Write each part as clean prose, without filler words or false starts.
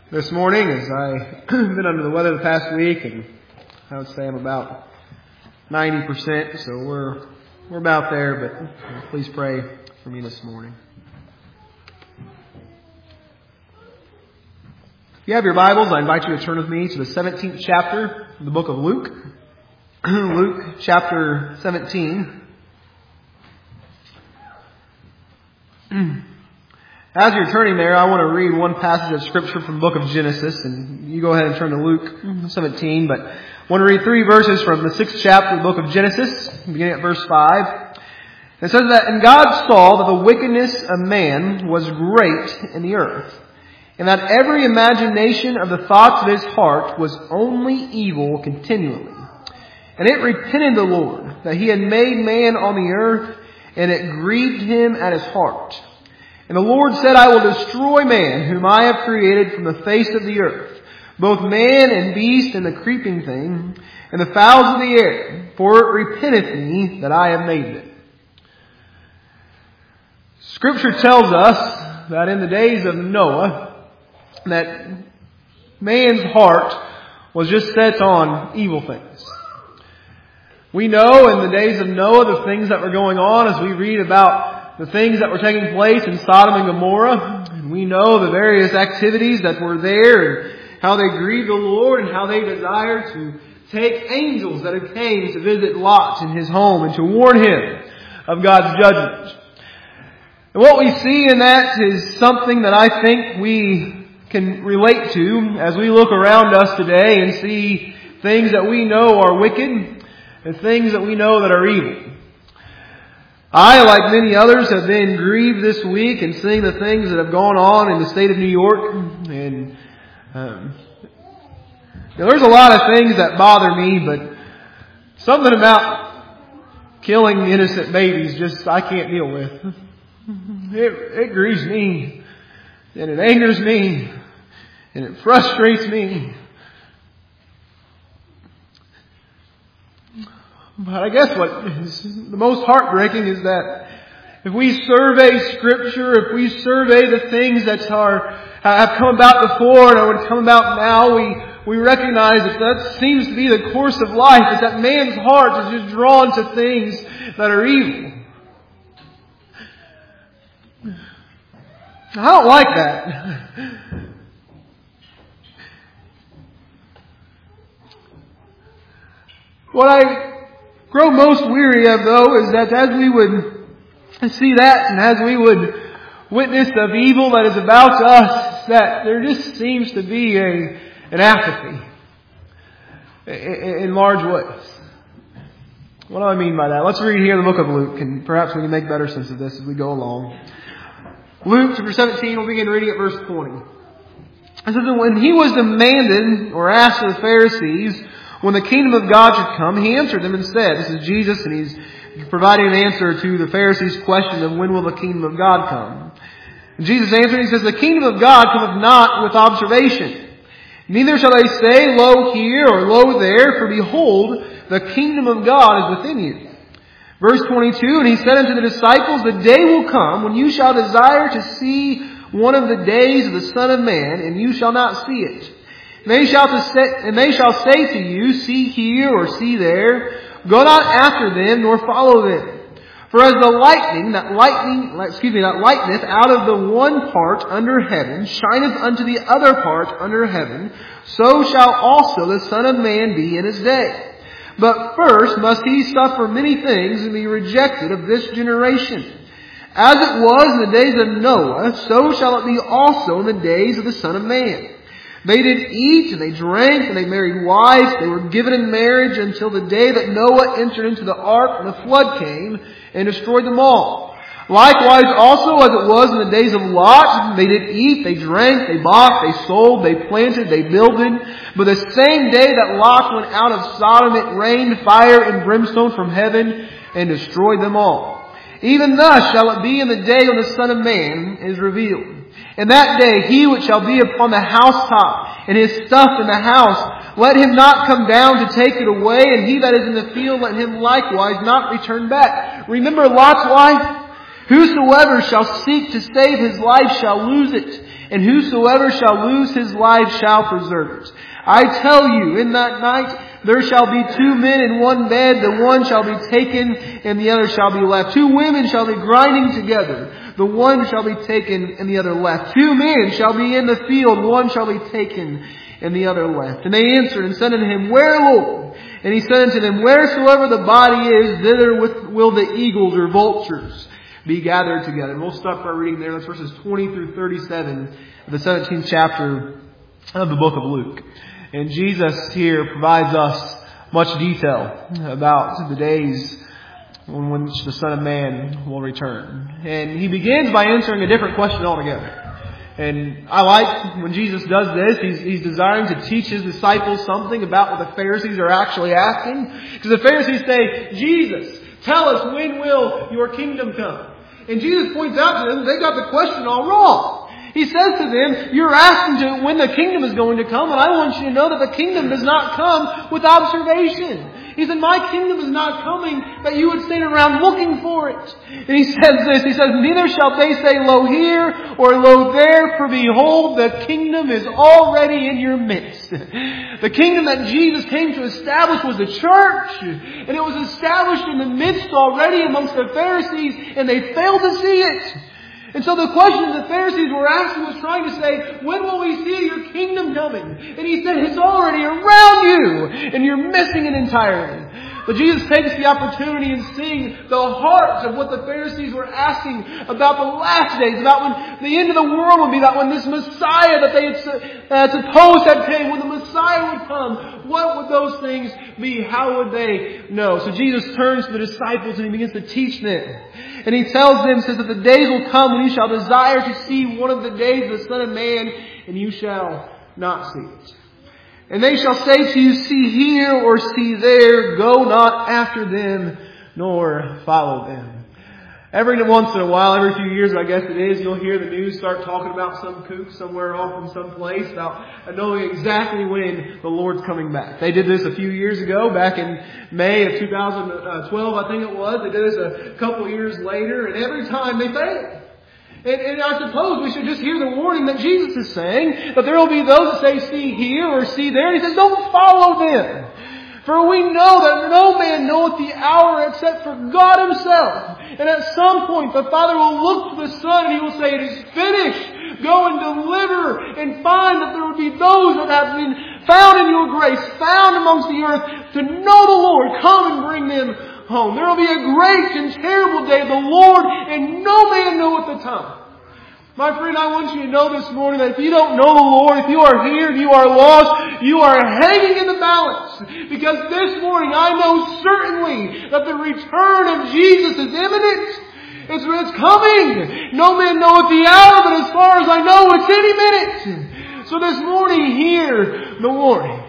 This morning, as I've been under the weather the past week, and I would say I'm about 90%, so we're about there, but please pray for me this morning. If you have your Bibles, I invite you to turn with me to the 17th chapter of the book of Luke. Luke chapter 17. As you're turning there, I want to read one passage of Scripture from the book of Genesis, and you go ahead and turn to Luke 17, but I want to read 3 verses from the 6th chapter of the book of Genesis, beginning at verse 5. It says that, "And God saw that the wickedness of man was great in the earth, and that every imagination of the thoughts of his heart was only evil continually. And it repented the Lord that he had made man on the earth, and it grieved him at his heart. And the Lord said, I will destroy man whom I have created from the face of the earth, both man and beast and the creeping thing, and the fowls of the air, for it repenteth me that I have made it." Scripture tells us that in the days of Noah, that man's heart was just set on evil things. We know in the days of Noah the things that were going on as we read about the things that were taking place in Sodom and Gomorrah. And we know the various activities that were there and how they grieved the Lord and how they desired to take angels that had came to visit Lot in his home and to warn him of God's judgment. And what we see in that is something that I think we can relate to as we look around us today and see things that we know are wicked and things that we know that are evil. I, like many others, have been grieved this week in seeing the things that have gone on in the state of New York. And there's a lot of things that bother me, but something about killing innocent babies just I can't deal with. It grieves me, and it angers me, and it frustrates me. But I guess what is the most heartbreaking is that if we survey Scripture, if we survey the things that have come about before and would come about now, we recognize that seems to be the course of life, is that man's heart is just drawn to things that are evil. I don't like that. What I grow most weary of, though, is that as we would see that and as we would witness of evil that is about us, that there just seems to be an apathy in large ways. What do I mean by that? Let's read here the book of Luke, and perhaps we can make better sense of this as we go along. Luke chapter 17, we'll begin reading at verse 20. It says that when he was demanded or asked of the Pharisees when the kingdom of God should come, he answered them and said, this is Jesus, and he's providing an answer to the Pharisees' question of when will the kingdom of God come. And Jesus answered, he says, the kingdom of God cometh not with observation. Neither shall they say, lo here or lo there, for behold, the kingdom of God is within you. Verse 22, and he said unto the disciples, the day will come when you shall desire to see one of the days of the Son of Man, and you shall not see it. And they shall say to you, see here or see there. Go not after them, nor follow them. For as the lightning that lighteneth out of the one part under heaven, shineth unto the other part under heaven, so shall also the Son of Man be in his day. But first must he suffer many things and be rejected of this generation. As it was in the days of Noah, so shall it be also in the days of the Son of Man. They did eat, and they drank, and they married wives. They were given in marriage until the day that Noah entered into the ark, and the flood came and destroyed them all. Likewise also as it was in the days of Lot, they did eat, they drank, they bought, they sold, they planted, they builded. But the same day that Lot went out of Sodom, it rained fire and brimstone from heaven and destroyed them all. Even thus shall it be in the day when the Son of Man is revealed. In that day he which shall be upon the housetop, and his stuff in the house, let him not come down to take it away, and he that is in the field, let him likewise not return back. Remember Lot's wife? Whosoever shall seek to save his life shall lose it, and whosoever shall lose his life shall preserve it. I tell you, in that night there shall be 2 men in one bed, the one shall be taken and the other shall be left. 2 women shall be grinding together, the one shall be taken and the other left. 2 men shall be in the field, one shall be taken and the other left. And they answered and said unto him, Where, Lord? And he said unto them, Wheresoever the body is, thither will the eagles or vultures be gathered together. And we'll stop our reading there. That's verses 20 through 37 of the 17th chapter of the book of Luke. And Jesus here provides us much detail about the days on which the Son of Man will return. And He begins by answering a different question altogether. And I like when Jesus does this, He's desiring to teach His disciples something about what the Pharisees are actually asking. Because the Pharisees say, Jesus, tell us, when will your kingdom come? And Jesus points out to them, they got the question all wrong. He says to them, you're asking when the kingdom is going to come, and I want you to know that the kingdom does not come with observation. He said, my kingdom is not coming that you would stand around looking for it. And He says this, He says, neither shall they say, lo here or lo there, for behold, the kingdom is already in your midst. The kingdom that Jesus came to establish was the church, and it was established in the midst already amongst the Pharisees, and they failed to see it. And so the question the Pharisees were asking was trying to say, when will we see your kingdom coming? And He said, it's already around you, and you're missing it entirely. But Jesus takes the opportunity in seeing the heart of what the Pharisees were asking about the last days, about when the end of the world would be, about when this Messiah that they had supposed had came, when the Messiah would come. What would those things be? How would they know? So Jesus turns to the disciples and He begins to teach them. And He tells them, says that the days will come when you shall desire to see one of the days of the Son of Man, and you shall not see it. And they shall say to you, see here or see there, go not after them, nor follow them. Every once in a while, every few years I guess it is, you'll hear the news start talking about some kook somewhere off in some place about knowing exactly when the Lord's coming back. They did this a few years ago, back in May of 2012 I think it was. They did this a couple of years later, and every time they failed. And I suppose we should just hear the warning that Jesus is saying, that there will be those that say, see here or see there. And He says, don't follow them. For we know that no man knoweth the hour except for God Himself. And at some point the Father will look to the Son and He will say, it is finished. Go and deliver and find that there will be those that have been found in your grace, found amongst the earth to know the Lord. Come and bring them home. There will be a great and terrible day of the Lord, and no man knoweth the time. My friend, I want you to know this morning that if you don't know the Lord, if you are here and you are lost, you are hanging in the balance. Because this morning I know certainly that the return of Jesus is imminent. It's coming. No man knoweth the hour, but as far as I know, it's any minute. So this morning, hear the warning.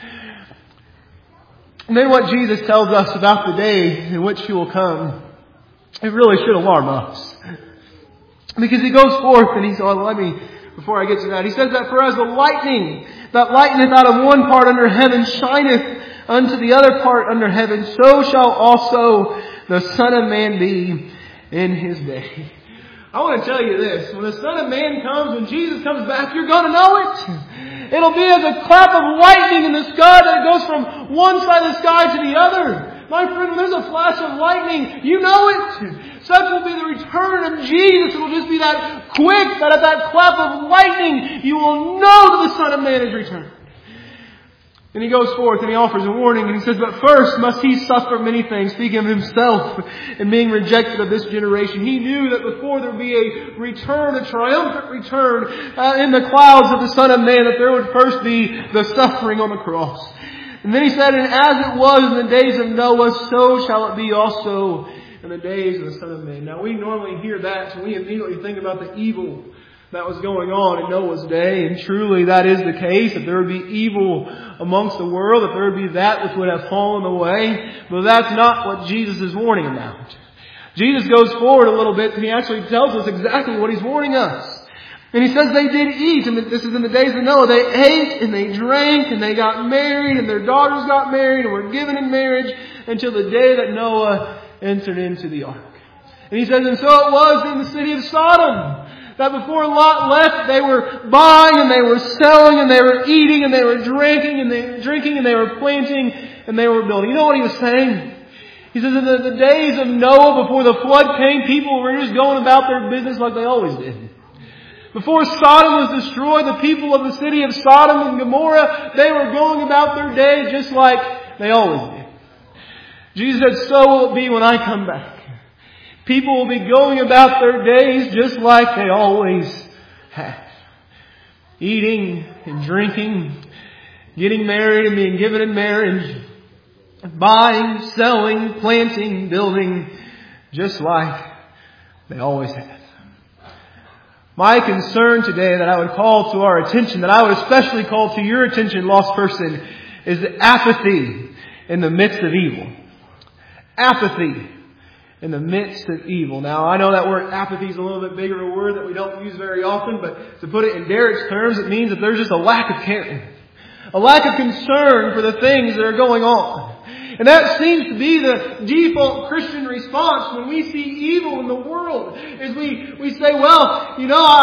And then what Jesus tells us about the day in which He will come, it really should alarm us. Because He goes forth and He says, before I get to that, He says that for as the lightning that lighteneth out of one part under heaven shineth unto the other part under heaven, so shall also the Son of Man be in His day. I want to tell you this. When the Son of Man comes, when Jesus comes back, you're going to know it. It'll be as a clap of lightning in the sky that goes from one side of the sky to the other. My friend, when there's a flash of lightning, you know it. Such will be the return of Jesus. It will just be that quick that at that clap of lightning, you will know that the Son of Man is returned. And He goes forth and He offers a warning and He says, but first must He suffer many things, speaking of Himself and being rejected of this generation. He knew that before there would be a return, a triumphant return in the clouds of the Son of Man, that there would first be the suffering on the cross. And then He said, and as it was in the days of Noah, so shall it be also in the days of the Son of Man. Now we normally hear that, so we immediately think about the evil that was going on in Noah's day. And truly that is the case, that there would be evil amongst the world, that there would be that which would have fallen away. But that's not what Jesus is warning about. Jesus goes forward a little bit and He actually tells us exactly what He's warning us. And He says they did eat, and this is in the days of Noah. They ate and they drank and they got married and their daughters got married and were given in marriage until the day that Noah entered into the ark. And He says, and so it was in the city of Sodom. That before Lot left, they were buying and they were selling and they were eating and they were drinking and they were planting and they were building. You know what he was saying? He says in the days of Noah, before the flood came, people were just going about their business like they always did. Before Sodom was destroyed, the people of the city of Sodom and Gomorrah, they were going about their day just like they always did. Jesus said, so will it be when I come back. People will be going about their days just like they always have. Eating and drinking, getting married and being given in marriage, buying, selling, planting, building, just like they always have. My concern today that I would call to our attention, that I would especially call to your attention, lost person, is the apathy in the midst of evil. Apathy in the midst of evil. Now, I know that word apathy is a little bit bigger a word that we don't use very often, but to put it in Derek's terms, it means that there's just a lack of caring. A lack of concern for the things that are going on. And that seems to be the default Christian response when we see evil in the world. Is we say, well,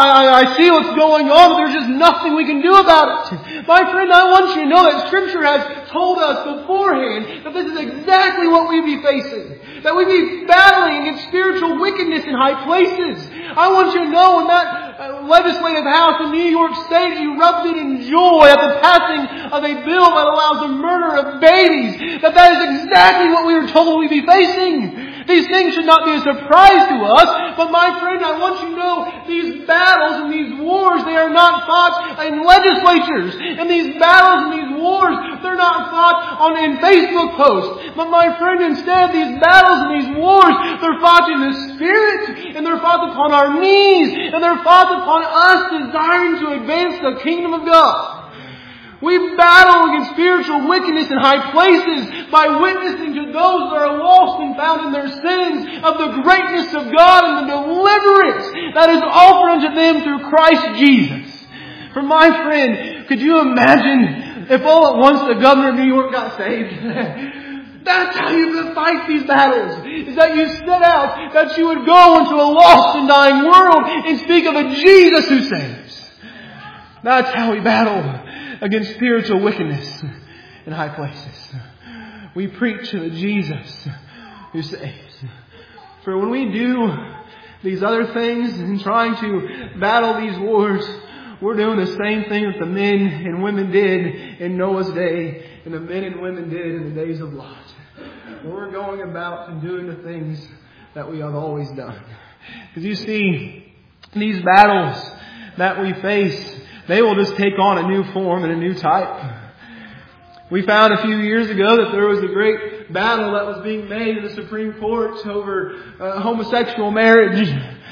I see what's going on, but there's just nothing we can do about it. My friend, I want you to know that Scripture has told us beforehand that this is exactly what we'd be facing. That we'd be battling against spiritual wickedness in high places. I want you to know when that legislative house in New York State erupted in joy at the passing of a bill that allows the murder of babies, that is exactly what we were told we'd be facing. These things should not be a surprise to us, but my friend, I want you to know these battles and these wars, they are not fought in legislatures. And these battles and these wars, they're not fought in Facebook posts. But my friend, instead, these battles and these wars, they're fought in the Spirit, and they're fought upon our knees, and they're fought upon us desiring to advance the kingdom of God. We battle against spiritual wickedness in high places by witnessing to those that are lost and found in their sins of the greatness of God and the deliverance that is offered unto them through Christ Jesus. For my friend, could you imagine if all at once the governor of New York got saved? That's how you fight these battles. Is that you set out, that you would go into a lost and dying world and speak of a Jesus who saves. That's how we battle against spiritual wickedness in high places. We preach to the Jesus who saves. For when we do these other things and trying to battle these wars, we're doing the same thing that the men and women did in Noah's day and the men and women did in the days of Lot. We're going about and doing the things that we have always done. Because you see, these battles that we face, they will just take on a new form and a new type. We found a few years ago that there was a great battle that was being made in the Supreme Court over homosexual marriage.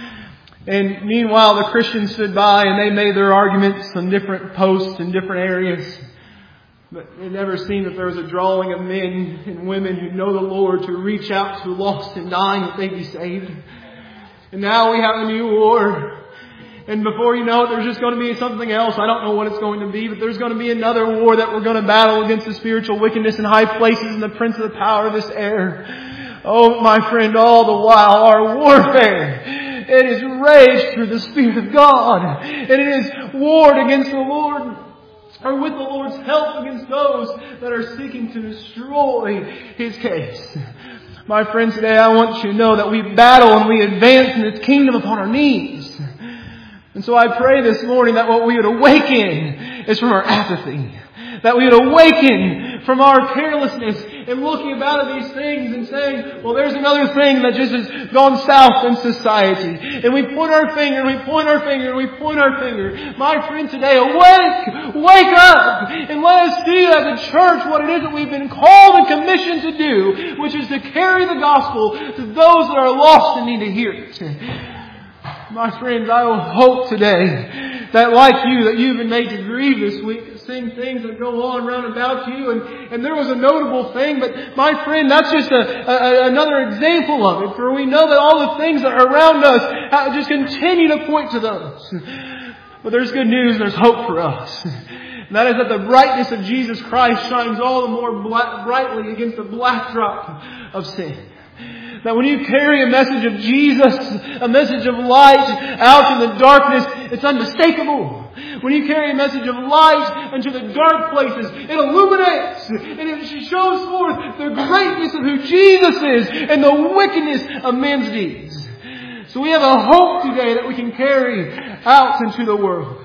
And meanwhile, the Christians stood by and they made their arguments on different posts in different areas. But it never seemed that there was a drawing of men and women who know the Lord to reach out to lost and dying that they be saved. And now we have a new war. And before you know it, there's just going to be something else. I don't know what it's going to be, but there's going to be another war that we're going to battle against the spiritual wickedness in high places and the prince of the power of this air. Oh, my friend, all the while our warfare, it is raged through the Spirit of God. And it is warred against the Lord, or with the Lord's help against those that are seeking to destroy His case. My friends, today I want you to know that we battle and we advance in His kingdom upon our knees. And so I pray this morning that what we would awaken is from our apathy. That we would awaken from our carelessness and looking about at these things and saying, well, there's another thing that just has gone south in society. And we point our finger and we point our finger and we point our finger. My friend, today, awake! Wake up! And let us see as a church what it is that we've been called and commissioned to do, which is to carry the gospel to those that are lost and need to hear it. My friends, I will hope today that like you, that you've been made to grieve this week, seeing things that go on round about you. And there was a notable thing, but my friend, that's just another example of it. For we know that all the things that are around us just continue to point to those. But there's good news, there's hope for us. And that is that the brightness of Jesus Christ shines all the more brightly against the black drop of sin. That when you carry a message of Jesus, a message of light out in the darkness, it's unmistakable. When you carry a message of light into the dark places, it illuminates and it shows forth the greatness of who Jesus is and the wickedness of man's deeds. So we have a hope today that we can carry out into the world.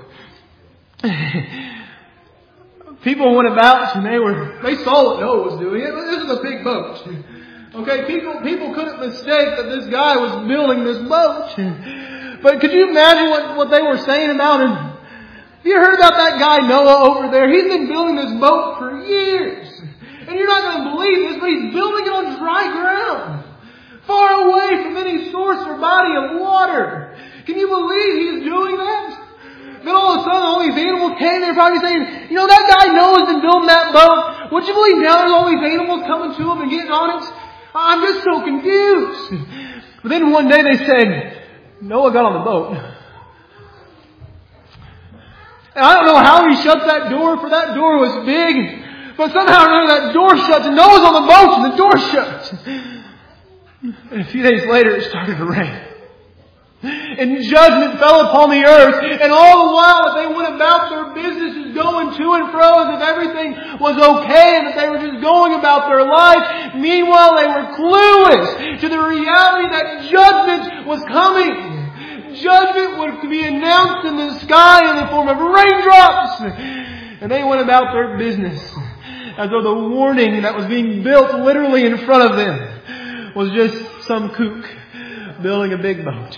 People went about and they saw what Noah was doing. This is a big boat. Okay, people couldn't mistake that this guy was building this boat. But could you imagine what they were saying about him? Have you heard about that guy Noah over there? He's been building this boat for years. And you're not going to believe this, but he's building it on dry ground. Far away from any source or body of water. Can you believe he's doing that? Then all of a sudden all these animals came there probably saying, you know, that guy Noah's been building that boat. Would you believe now there's all these animals coming to him and getting on it? I'm just so confused. But then one day they said, Noah got on the boat. And I don't know how he shut that door, for that door was big. But somehow or another that door shuts and Noah's on the boat and the door shut. And a few days later it started to rain. And judgment fell upon the earth. And all the while that they went about their businesses going to and fro as if everything was okay and that they were just going about their life. Meanwhile, they were clueless to the reality that judgment was coming. Judgment would be announced in the sky in the form of raindrops. And they went about their business as though the warning that was being built literally in front of them was just some kook building a big boat.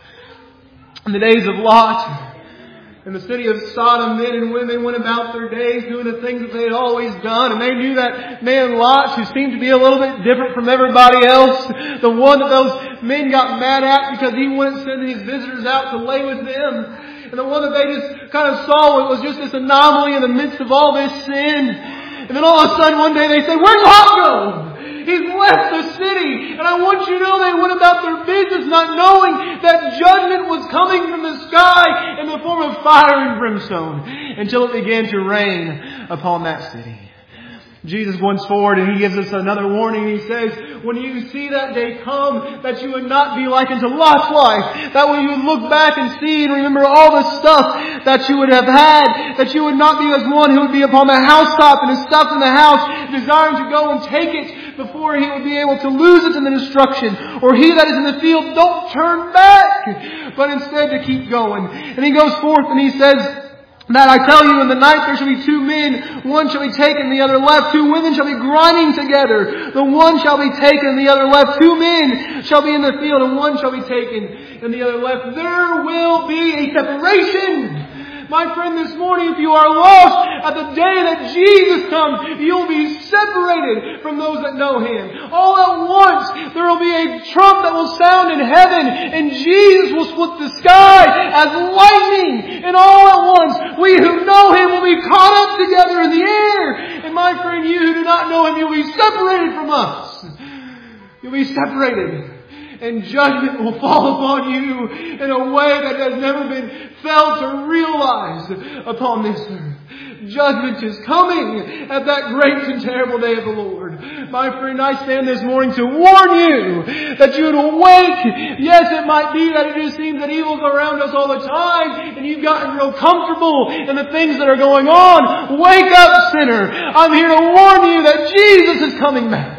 In the days of Lot, in the city of Sodom, men and women went about their days doing the things that they had always done. And they knew that man Lot, who seemed to be a little bit different from everybody else, the one that those men got mad at because he wouldn't send his visitors out to lay with them. And the one that they just kind of saw was just this anomaly in the midst of all this sin. And then all of a sudden one day they said, "Where'd Lot go? He's left the city." And I want you to know they went about their business not knowing that judgment was coming from the sky in the form of fire and brimstone until it began to rain upon that city. Jesus goes forward and He gives us another warning. He says, when you see that day come, that you would not be like unto Lot's life. That way you would look back and see and remember all the stuff that you would have had. That you would not be as one who would be upon the housetop and his stuff in the house, desiring to go and take it before he would be able to lose it in the destruction. Or he that is in the field, don't turn back, but instead to keep going. And he goes forth and he says, that I tell you, in the night there shall be two men, one shall be taken, the other left. Two women shall be grinding together, the one shall be taken, and the other left. Two men shall be in the field, and one shall be taken, and the other left. There will be a separation. My friend, this morning, if you are lost, at the day that Jesus comes, you'll be separated from those that know Him. All at once, there will be a trump that will sound in heaven, and Jesus will split the sky as lightning. And all at once, we who know Him will be caught up together in the air. And my friend, you who do not know Him, you'll be separated from us. You'll be separated. And judgment will fall upon you in a way that has never been felt or realized upon this earth. Judgment is coming at that great and terrible day of the Lord. My friend, I stand this morning to warn you that you would awake. Yes, it might be that it just seems that evil's around us all the time and you've gotten real comfortable in the things that are going on. Wake up, sinner. I'm here to warn you that Jesus is coming back.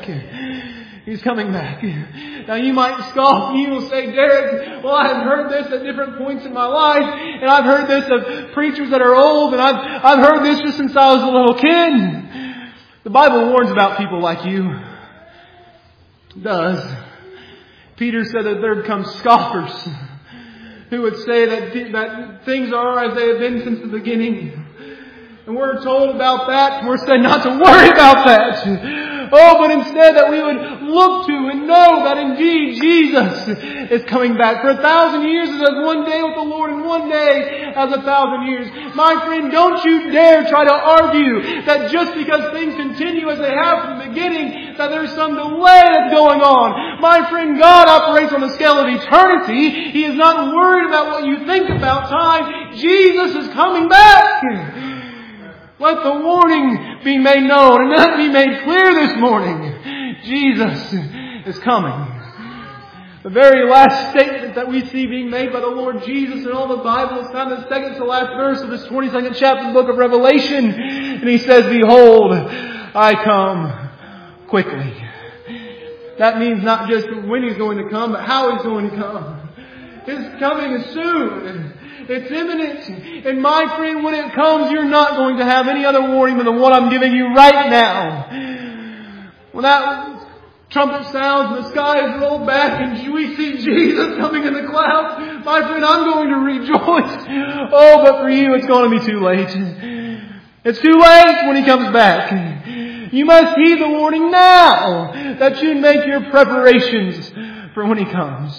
He's coming back. Now you might scoff and you will say, Derek, well, I've heard this at different points in my life, and I've heard this of preachers that are old, and I've heard this just since I was a little kid. The Bible warns about people like you. It does. Peter said that there would come scoffers who would say that things are as they have been since the beginning. And we're told about that, and we're said not to worry about that. Oh, but instead that we would look to and know that indeed Jesus is coming back. For 1,000 years is as one day with the Lord, and one day as 1,000 years. My friend, don't you dare try to argue that just because things continue as they have from the beginning, that there's some delay that's going on. My friend, God operates on the scale of eternity. He is not worried about what you think about time. Jesus is coming back. Let the warning be made known and let it be made clear this morning. Jesus is coming. The very last statement that we see being made by the Lord Jesus in all the Bible is found in the second to last verse of this 22nd chapter of the book of Revelation. And He says, "Behold, I come quickly." That means not just when He's going to come, but how He's going to come. His coming is soon. It's imminent. And my friend, when it comes, you're not going to have any other warning than the one I'm giving you right now. When that trumpet sounds and the sky is rolled back and we see Jesus coming in the clouds, my friend, I'm going to rejoice. Oh, but for you, it's going to be too late. It's too late when He comes back. You must heed the warning now that you make your preparations for when He comes.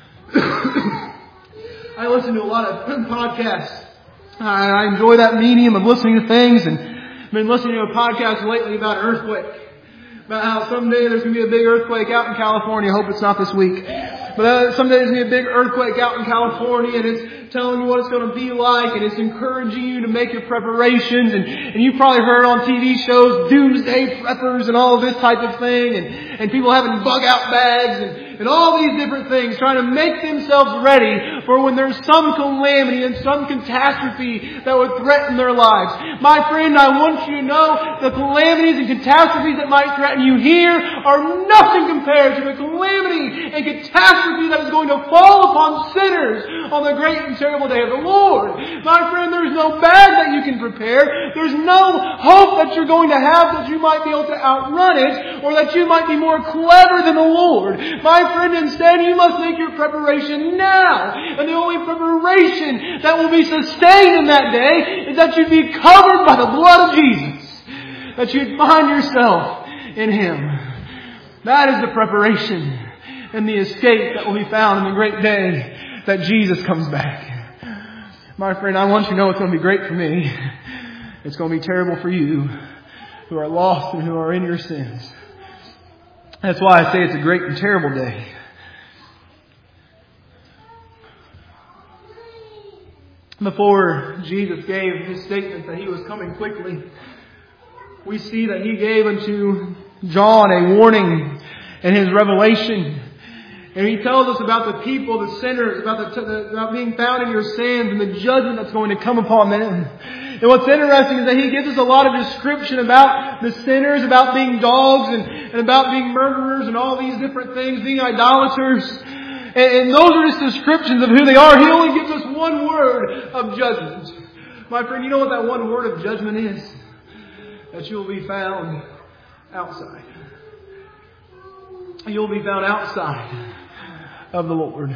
I listen to a lot of podcasts. I enjoy that medium of listening to things, and I've been listening to a podcast lately about an earthquake. About how someday there's going to be a big earthquake out in California. I hope it's not this week. But someday there's going to be a big earthquake out in California, and it's telling you what it's going to be like, and it's encouraging you to make your preparations. And you've probably heard on TV shows, doomsday preppers and all of this type of thing, and people having bug out bags and all these different things, trying to make themselves ready for when there's some calamity and some catastrophe that would threaten their lives. My friend, I want you to know the calamities and catastrophes that might threaten you here are nothing compared to the calamity and catastrophe that is going to fall upon sinners on the great and terrible day of the Lord. My friend, there's no bag that you can prepare. There's no hope that you're going to have that you might be able to outrun it, or that you might be more clever than the Lord. My friend, instead you must make your preparation now. And the only preparation that will be sustained in that day is that you'd be covered by the blood of Jesus. That you'd find yourself in Him. That is the preparation and the escape that will be found in the great day that Jesus comes back. My friend, I want you to know it's going to be great for me. It's going to be terrible for you who are lost and who are in your sins. That's why I say it's a great and terrible day. Before Jesus gave His statement that He was coming quickly, we see that He gave unto John a warning in his revelation. And He tells us about the people, the sinners, about being found in your sins and the judgment that's going to come upon them. And what's interesting is that He gives us a lot of description about the sinners, about being dogs and about being murderers and all these different things, being idolaters. And those are just descriptions of who they are. He only gives us one word of judgment. My friend, you know what that one word of judgment is? That you'll be found outside. You'll be found outside of the Lord.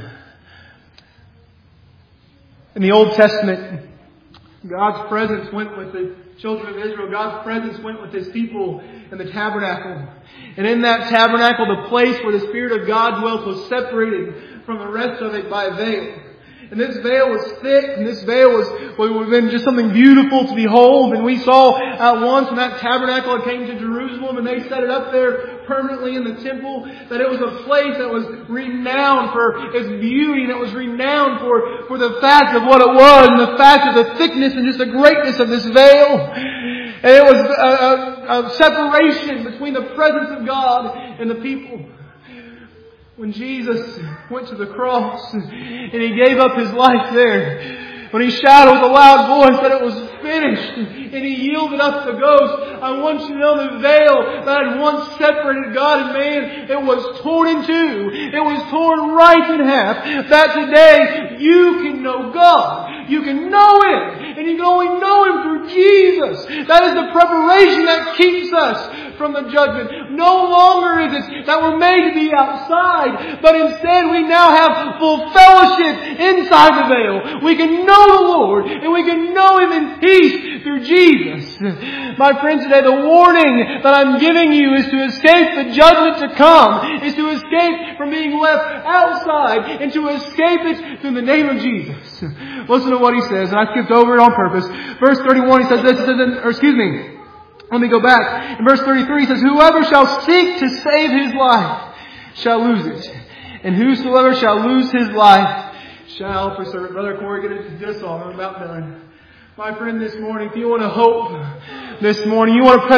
In the Old Testament, God's presence went with the children of Israel. God's presence went with His people in the tabernacle. And in that tabernacle, the place where the Spirit of God dwelt was separated from the rest of it by a veil. And this veil was thick, and this veil would have been just something beautiful to behold. And we saw at once when that tabernacle came to Jerusalem and they set it up there permanently in the temple, that it was a place that was renowned for its beauty, and it was renowned for the fact of what it was, and the fact of the thickness and just the greatness of this veil. And it was a separation between the presence of God and the people. When Jesus went to the cross and He gave up His life there, when He shouted with a loud voice that it was finished, and He yielded up the ghost, I want you to know the veil that had once separated God and man, it was torn in two. It was torn right in half. That today you can know God. You can know Him. And you can only know Him through Jesus. That is the preparation that keeps us from the judgment. No longer is it that we're made to be outside, but instead we now have full fellowship inside the veil. We can know the Lord, and we can know Him in peace through Jesus. My friends, today the warning that I'm giving you is to escape the judgment to come, is to escape from being left outside, and to escape it through the name of Jesus. Listen to what He says, and I skipped over it on purpose. Verse 31, He says this, let me go back. In verse 33, He says, whoever shall seek to save his life shall lose it. And whosoever shall lose his life shall preserve it. Brother Corey, get us all. I'm about done. My friend, this morning, if you want a hope this morning, you want a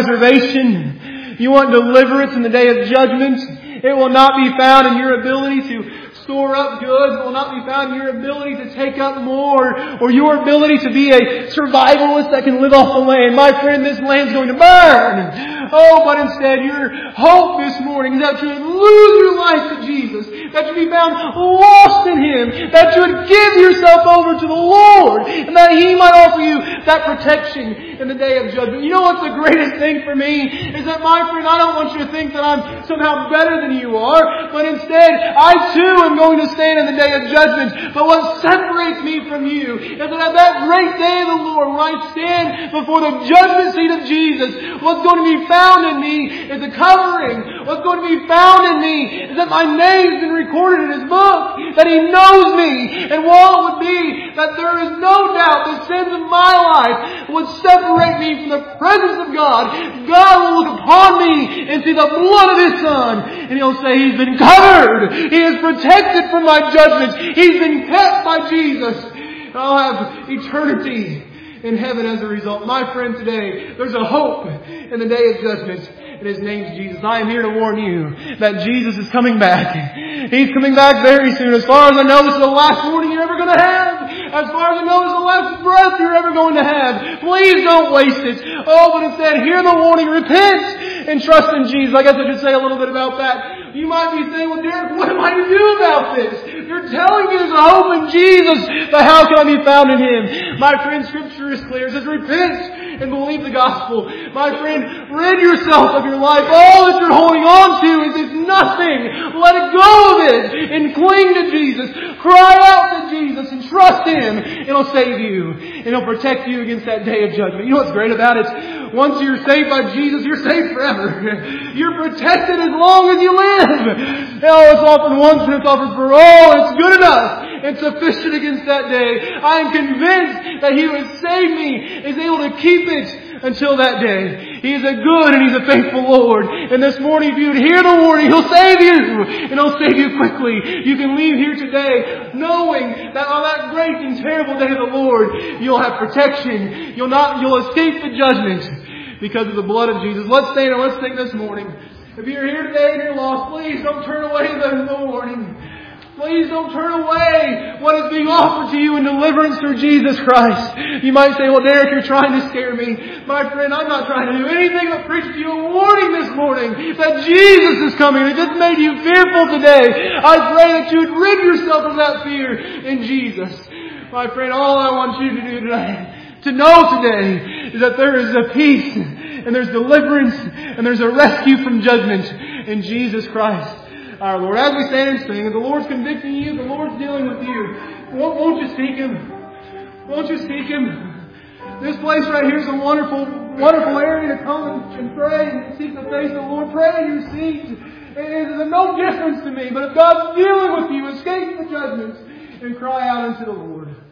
preservation, you want deliverance in the day of judgment, it will not be found in your ability to store up goods will not be found in your ability to take up more or your ability to be a survivalist that can live off the land. My friend, this land's going to burn. Oh, but instead your hope this morning is that you would lose your life to Jesus, that you be found lost in Him, that you would give yourself over to the Lord, and that He might offer you that protection in the day of judgment. You know what's the greatest thing for me? Is that, my friend, I don't want you to think that I'm somehow better than you are, but instead, I too am going to stand in the day of judgment. But what separates me from you is that at that great day of the Lord, when I stand before the judgment seat of Jesus, what's going to be found in me is a covering. What's going to be found in me is that my name's been recorded in His book, that He knows me. And while it would be that there is no doubt the sins of my life would separate me from the presence of God, God will look upon me and see the blood of His Son, and He'll say, He's been covered. He is protected from my judgments. He's been kept by Jesus. I'll have eternity in heaven as a result. My friend, today, there's a hope in the day of judgment. And His name's Jesus. I am here to warn you that Jesus is coming back. He's coming back very soon. As far as I know, this is the last warning you're ever going to have. As far as I know, this is the last breath you're ever going to have. Please don't waste it. Oh, but instead, hear the warning. Repent and trust in Jesus. I guess I should say a little bit about that. You might be saying, well, Derek, what am I to do about this? You're telling me there's a hope in Jesus, but how can I be found in Him? My friend, Scripture is clear. It says, repent and believe the gospel. My friend, rid yourself of your life. All that you're holding on to is nothing. Let it go of it and cling to Jesus. Cry out to Jesus and trust Him. It'll save you. And He'll protect you against that day of judgment. You know what's great about it? Once you're saved by Jesus, you're saved forever. You're protected as long as you live. Oh, it's often once and it's often for all. It's good enough and sufficient against that day. I am convinced that He who has saved me is able to keep it until that day. He is a good and He's a faithful Lord. And this morning, if you would hear the warning, He'll save you. And He'll save you quickly. You can leave here today knowing that on that great and terrible day of the Lord, you'll have protection. You'll escape the judgment because of the blood of Jesus. Let's stand and let's sing this morning. If you're here today and you're lost, please don't turn away the warning. Please don't turn away what is being offered to you in deliverance through Jesus Christ. You might say, well, Derek, you're trying to scare me. My friend, I'm not trying to do anything but preach to you a warning this morning that Jesus is coming. If it's made you fearful today, I pray that you would rid yourself of that fear in Jesus. My friend, all I want you to do today, to know today, is that there is a peace and there's deliverance and there's a rescue from judgment in Jesus Christ our Lord. As we stand and sing, if the Lord's convicting you, the Lord's dealing with you, won't you seek Him? Won't you seek Him? This place right here is a wonderful, wonderful area to come and pray and seek the face of the Lord. Pray in your seat. It is no difference to me. But if God's dealing with you, escape the judgments and cry out unto the Lord.